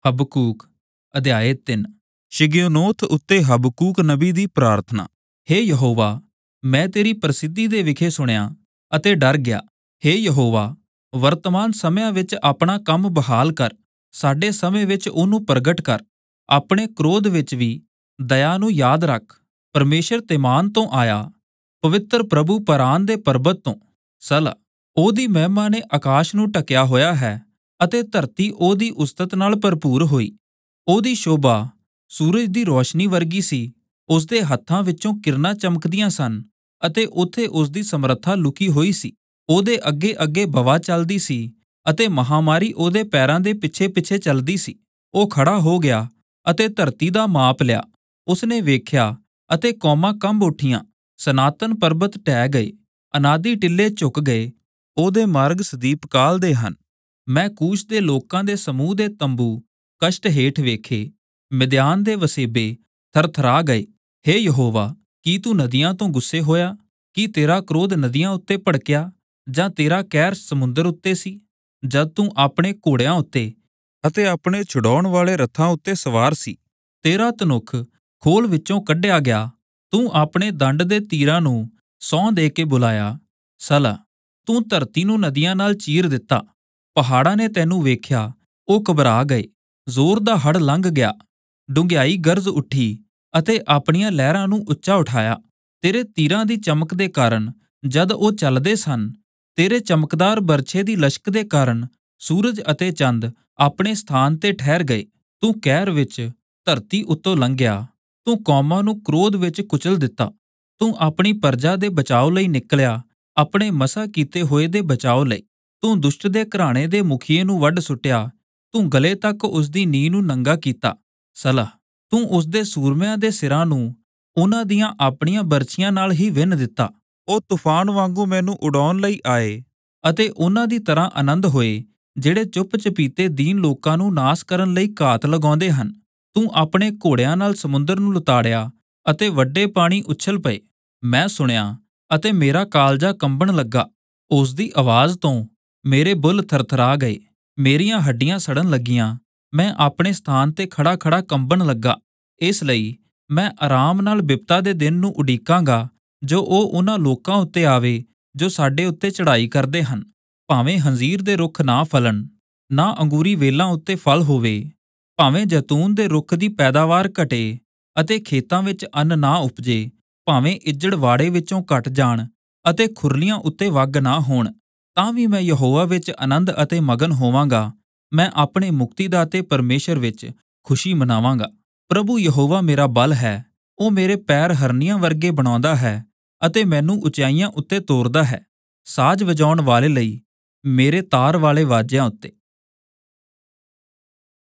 ਹਬਕੂਕ ਅਧਿਆਇ 3। ਸ਼ਿਗਿਯੋਨੋਥ ਉੱਤੇ ਹਬਕੂਕ ਨਬੀ ਦੀ ਪ੍ਰਾਰਥਨਾ। ਹੇ ਯਹੋਵਾ, ਮੈਂ ਤੇਰੀ ਪ੍ਰਸਿੱਧੀ ਦੇ ਵਿਖੇ ਸੁਣਿਆ ਅਤੇ ਡਰ ਗਿਆ। ਹੇ ਯਹੋਵਾ, ਵਰਤਮਾਨ ਸਮਿਆਂ ਵਿੱਚ ਆਪਣਾ ਕੰਮ ਬਹਾਲ ਕਰ, ਸਾਡੇ ਸਮੇਂ ਵਿੱਚ ਉਹਨੂੰ ਪ੍ਰਗਟ ਕਰ। ਆਪਣੇ ਕ੍ਰੋਧ ਵਿੱਚ ਵੀ ਦਇਆ ਨੂੰ ਯਾਦ ਰੱਖ। ਪਰਮੇਸ਼ਰ ਤੇਮਾਨ ਤੋਂ ਆਇਆ, ਪਵਿੱਤਰ ਪ੍ਰਭੂ ਪਰਾਨ ਦੇ ਪਰਬਤ ਤੋਂ। ਸਲਾ। ਉਹਦੀ ਮਹਿਮਾ ਨੇ ਆਕਾਸ਼ ਨੂੰ ਢਕਿਆ ਹੋਇਆ ਹੈ ਅਤੇ ਧਰਤੀ ਉਹਦੀ ਉਸਤਤ ਨਾਲ ਭਰਪੂਰ ਹੋਈ। ਉਹਦੀ ਸ਼ੋਭਾ ਸੂਰਜ ਦੀ ਰੌਸ਼ਨੀ ਵਰਗੀ ਸੀ। ਉਸਦੇ ਹੱਥਾਂ ਵਿੱਚੋਂ ਕਿਰਨਾਂ ਚਮਕਦੀਆਂ ਸਨ ਅਤੇ ਉੱਥੇ ਉਸਦੀ ਸਮਰੱਥਾ ਲੁਕੀ ਹੋਈ ਸੀ। ਉਹਦੇ ਅੱਗੇ ਅੱਗੇ ਬਵਾ ਚੱਲਦੀ ਸੀ ਅਤੇ ਮਹਾਮਾਰੀ ਉਹਦੇ ਪੈਰਾਂ ਦੇ ਪਿੱਛੇ ਪਿੱਛੇ ਚੱਲਦੀ ਸੀ। ਉਹ ਖੜਾ ਹੋ ਗਿਆ ਅਤੇ ਧਰਤੀ ਦਾ ਮਾਪ ਲਿਆ। ਉਸਨੇ ਵੇਖਿਆ ਅਤੇ ਕੌਮਾਂ ਕੰਬ ਉੱਠੀਆਂ। ਸਨਾਤਨ ਪਰਬਤ ਢਹਿ ਗਏ, ਅਨਾਦਿ ਟਿੱਲੇ ਝੁਕ ਗਏ। ਉਹਦੇ ਮਾਰਗ ਸਦੀਪ ਕਾਲ ਦੇ ਹਨ। ਮੈਂ ਕੂਸ਼ ਦੇ ਲੋਕਾਂ ਦੇ ਸਮੂਹ ਦੇ ਤੰਬੂ ਕਸ਼ਟ ਹੇਠ ਵੇਖੇ। ਮਿਦਿਆਨ ਦੇ ਵਸੇਬੇ ਥਰਥਰਾ ਗਏ। ਹੇ ਯਹੋਵਾ, ਕੀ ਤੂੰ ਨਦੀਆਂ ਤੋਂ ਗੁੱਸੇ ਹੋਇਆ? ਕੀ ਤੇਰਾ ਕ੍ਰੋਧ ਨਦੀਆਂ ਉੱਤੇ ਭੜਕਿਆ, ਜਾਂ ਤੇਰਾ ਕਹਿਰ ਸਮੁੰਦਰ ਉੱਤੇ ਸੀ? ਜਦ ਤੂੰ ਆਪਣੇ ਘੋੜਿਆਂ ਉੱਤੇ ਅਤੇ ਆਪਣੇ ਛੁਡਾਉਣ ਵਾਲੇ ਰੱਥਾਂ ਉੱਤੇ ਸਵਾਰ ਸੀ, ਤੇਰਾ ਧਨੁੱਖ ਖੋਲ ਵਿੱਚੋਂ ਕੱਢਿਆ ਗਿਆ। ਤੂੰ ਆਪਣੇ ਦੰਡ ਦੇ ਤੀਰਾਂ ਨੂੰ ਸਹੁੰ ਦੇ ਕੇ ਬੁਲਾਇਆ। ਸਲਾ। ਤੂੰ ਧਰਤੀ ਨੂੰ ਨਦੀਆਂ ਨਾਲ ਚੀਰ ਦਿੱਤਾ। ਪਹਾੜਾਂ ਨੇ ਤੈਨੂੰ ਵੇਖਿਆ, ਉਹ ਘਬਰਾ ਗਏ। ਜ਼ੋਰ ਦਾ ਹੜ੍ਹ ਲੰਘ ਗਿਆ, ਡੂੰਘਿਆਈ ਗਰਜ ਉੱਠੀ ਅਤੇ ਆਪਣੀਆਂ ਲਹਿਰਾਂ ਨੂੰ ਉੱਚਾ ਉਠਾਇਆ। ਤੇਰੇ ਤੀਰਾਂ ਦੀ ਚਮਕ ਦੇ ਕਾਰਨ ਜਦ ਉਹ ਚੱਲਦੇ ਸਨ, ਤੇਰੇ ਚਮਕਦਾਰ ਬਰਛੇ ਦੀ ਲਸ਼ਕ ਦੇ ਕਾਰਨ ਸੂਰਜ ਅਤੇ ਚੰਦ ਆਪਣੇ ਸਥਾਨ ਤੇ ਠਹਿਰ ਗਏ। ਤੂੰ ਕਹਿਰ ਵਿੱਚ ਧਰਤੀ ਉੱਤੋਂ ਲੰਘਿਆ। ਤੂੰ ਕੌਮਾਂ ਨੂੰ ਕ੍ਰੋਧ ਵਿੱਚ ਕੁਚਲ ਦਿੱਤਾ। ਤੂੰ ਆਪਣੀ ਪਰਜਾ ਦੇ ਬਚਾਓ ਲਈ ਨਿਕਲਿਆ, ਆਪਣੇ ਮਸਾ ਕੀਤੇ ਹੋਏ ਦੇ ਬਚਾਓ ਲਈ। ਤੂੰ ਦੁਸ਼ਟ ਦੇ ਘਰਾਣੇ ਦੇ ਮੁਖੀਏ ਨੂੰ ਵੱਢ ਸੁੱਟਿਆ। ਤੂੰ ਗਲੇ ਤੱਕ ਉਸਦੀ ਨੀਂਹ ਨੂੰ ਨੰਗਾ ਕੀਤਾ। ਸਲਾਹ। ਤੂੰ ਉਸਦੇ ਸੂਰਮਿਆਂ ਦੇ ਸਿਰਾਂ ਨੂੰ ਉਹਨਾਂ ਦੀਆਂ ਆਪਣੀਆਂ ਬਰਛੀਆਂ ਨਾਲ ਹੀ ਵਿੰਨ੍ਹ ਦਿੱਤਾ। ਉਹ ਤੂਫਾਨ ਵਾਂਗੂ ਮੈਨੂੰ ਉਡਾਉਣ ਲਈ ਆਏ ਅਤੇ ਉਹਨਾਂ ਦੀ ਤਰ੍ਹਾਂ ਆਨੰਦ ਹੋਏ, ਜਿਹੜੇ ਚੁੱਪ ਚਪੀਤੇ ਦੀਨ ਲੋਕਾਂ ਨੂੰ ਨਾਸ ਕਰਨ ਲਈ ਘਾਤ ਲਗਾਉਂਦੇ ਹਨ। ਤੂੰ ਆਪਣੇ ਘੋੜਿਆਂ ਨਾਲ ਸਮੁੰਦਰ ਨੂੰ ਲਤਾੜਿਆ ਅਤੇ ਵੱਡੇ ਪਾਣੀ ਉਛਲ ਪਏ। ਮੈਂ ਸੁਣਿਆ ਅਤੇ ਮੇਰਾ ਕਾਲਜਾ ਕੰਬਣ ਲੱਗਾ। ਉਸਦੀ ਆਵਾਜ਼ ਤੋਂ ਮੇਰੇ ਬੁੱਲ੍ਹ ਥਰਥਰਾ ਗਏ, ਮੇਰੀਆਂ ਹੱਡੀਆਂ ਸੜਨ ਲੱਗੀਆਂ। ਮੈਂ ਆਪਣੇ ਸਥਾਨ ਤੇ ਖੜਾ ਖੜਾ ਕੰਬਣ ਲੱਗਾ। ਇਸ ਲਈ ਮੈਂ ਆਰਾਮ ਨਾਲ ਬਿਪਤਾ ਦੇ ਦਿਨ ਨੂੰ ਉਡੀਕਾਂਗਾ, ਜੋ ਉਹ ਉਹਨਾਂ ਲੋਕਾਂ ਉੱਤੇ ਆਵੇ ਜੋ ਸਾਡੇ ਉੱਤੇ ਚੜ੍ਹਾਈ ਕਰਦੇ ਹਨ। ਭਾਵੇਂ ਹੰਜ਼ੀਰ ਦੇ ਰੁੱਖ ਨਾ ਫਲਣ, ਨਾ ਅੰਗੂਰੀ ਵੇਲਾਂ ਉੱਤੇ ਫਲ ਹੋਵੇ, ਭਾਵੇਂ ਜੈਤੂਨ ਦੇ ਰੁੱਖ ਦੀ ਪੈਦਾਵਾਰ ਘਟੇ ਅਤੇ ਖੇਤਾਂ ਵਿੱਚ ਅੰਨ ਨਾ ਉਪਜੇ, ਭਾਵੇਂ ਇੱਜੜ ਵਾੜੇ ਵਿੱਚੋਂ ਘਟ ਜਾਣ ਅਤੇ ਖੁਰਲੀਆਂ ਉੱਤੇ ਵੱਗ ਨਾ ਹੋਣ, ਤਾਂ ਵੀ ਮੈਂ ਯਹੋਵਾ ਵਿੱਚ ਆਨੰਦ ਅਤੇ ਮਗਨ ਹੋਵਾਂਗਾ। ਮੈਂ ਆਪਣੇ ਮੁਕਤੀਦਾਤੇ ਪਰਮੇਸ਼ਰ ਵਿੱਚ ਖੁਸ਼ੀ ਮਨਾਵਾਂਗਾ। ਪ੍ਰਭੂ ਯਹੋਵਾ ਮੇਰਾ ਬਲ ਹੈ। ਉਹ ਮੇਰੇ ਪੈਰ ਹਰਨੀਆਂ ਵਰਗੇ ਬਣਾਉਂਦਾ ਹੈ ਅਤੇ ਮੈਨੂੰ ਉਚਾਈਆਂ ਉੱਤੇ ਤੋਰਦਾ ਹੈ, ਸਾਜ਼ ਵਜਾਉਣ ਵਾਲੇ ਲਈ ਮੇਰੇ ਤਾਰ ਵਾਲੇ ਵਾਜਿਆਂ ਉੱਤੇ।